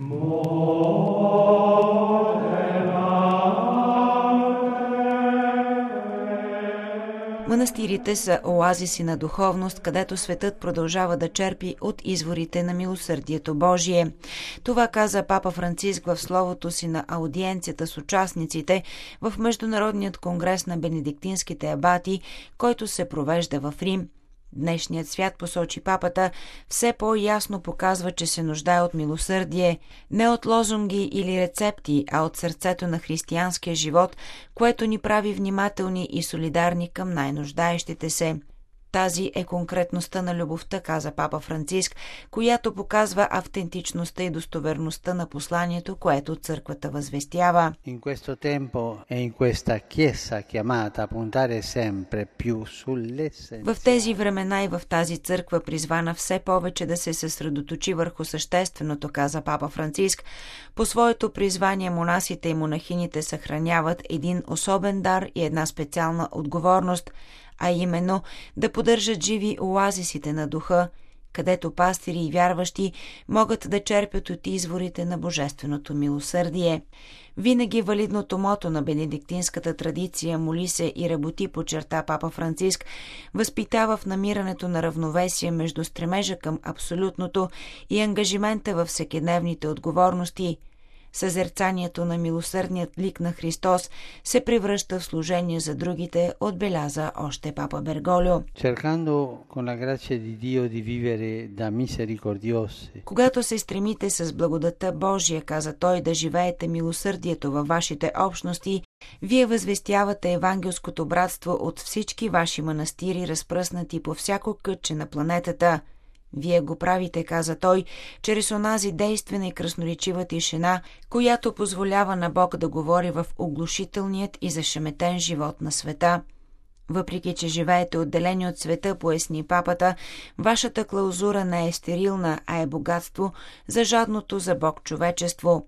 Манастирите са оазиси на духовност, където светът продължава да черпи от изворите на милосърдието Божие. Това каза папа Франциск в словото си на аудиенцията с участниците в Международният конгрес на бенедиктинските абати, който се провежда в Рим. Днешният свят, посочи папата, все по-ясно показва, че се нуждае от милосърдие, не от лозунги или рецепти, а от сърцето на християнския живот, което ни прави внимателни и солидарни към най-нуждаещите се. Тази е конкретността на любовта, каза папа Франциск, която показва автентичността и достоверността на посланието, което църквата възвестява. В тези времена и в тази църква, призвана все повече да се съсредоточи върху същественото, каза папа Франциск, по своето призвание монасите и монахините съхраняват един особен дар и една специална отговорност, а именно да поддържат живи оазисите на духа, където пастири и вярващи могат да черпят от изворите на божественото милосърдие. Винаги валидното мото на бенедиктинската традиция «Моли се и работи», подчерта папа Франциск, възпитава в намирането на равновесие между стремежа към абсолютното и ангажимента във всекидневните отговорности. Съзерцанието на милосърдният лик на Христос се превръща в служение за другите, отбеляза още папа Берголио. Когато се стремите с благодата Божия, каза той, да живеете милосърдието във вашите общности, вие възвестявате евангелското братство от всички ваши манастири, разпръснати по всяко кътче на планетата. Вие го правите, каза той, чрез онази действена и красноречива тишина, която позволява на Бог да говори в оглушителният и зашеметен живот на света. Въпреки че живеете отделени от света, поясни папата, вашата клаузура не е стерилна, а е богатство за жадното за Бог човечество.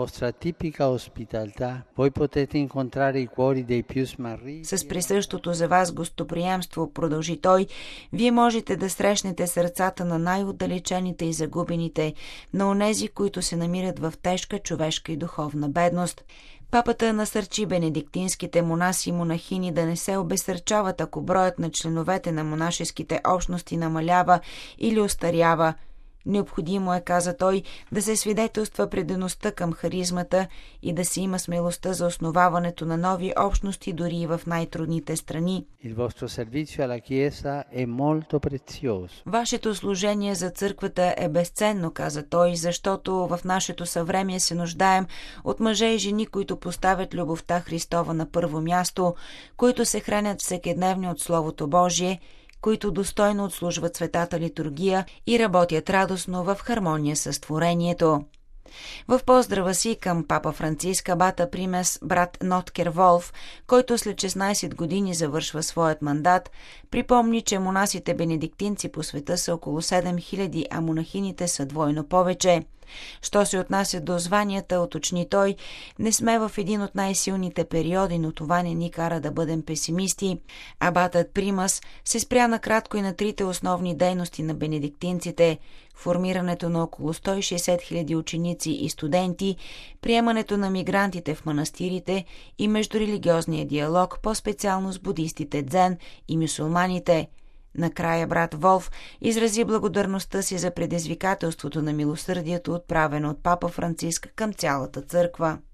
С присъщото за вас гостоприемство, продължи той, вие можете да срещнете сърцата на най-отдалечените и загубените, на онези, които се намират в тежка човешка и духовна бедност. Папата насърчи бенедиктинските монаси и монахини да не се обезсърчават, ако броят на членовете на монашеските общности намалява или остарява. Необходимо е, каза той, да се свидетелства предаността към харизмата и да се има смелостта за основаването на нови общности дори и в най-трудните страни. Вашето служение за църквата е безценно, каза той, защото в нашето съвремие се нуждаем от мъже и жени, които поставят любовта Христова на първо място, които се хранят всекидневно от Словото Божие, които достойно отслужват светата литургия и работят радостно в хармония с творението. В поздрава си към папа Франциск, абата примес брат Ноткер Волф, който след 16 години завършва своят мандат, припомни, че монасите бенедиктинци по света са около 7000, а монахините са двойно повече. Що се отнася до званията, уточни той, не сме в един от най-силните периоди, но това не ни кара да бъдем песимисти. Абатът Примас се спря накратко и на трите основни дейности на бенедиктинците – формирането на около 160 000 ученици и студенти, приемането на мигрантите в манастирите и междурелигиозния диалог, по-специално с будистите дзен и мюсюлманите. Накрая брат Волф изрази благодарността си за предизвикателството на милосърдието, отправено от папа Франциск към цялата църква.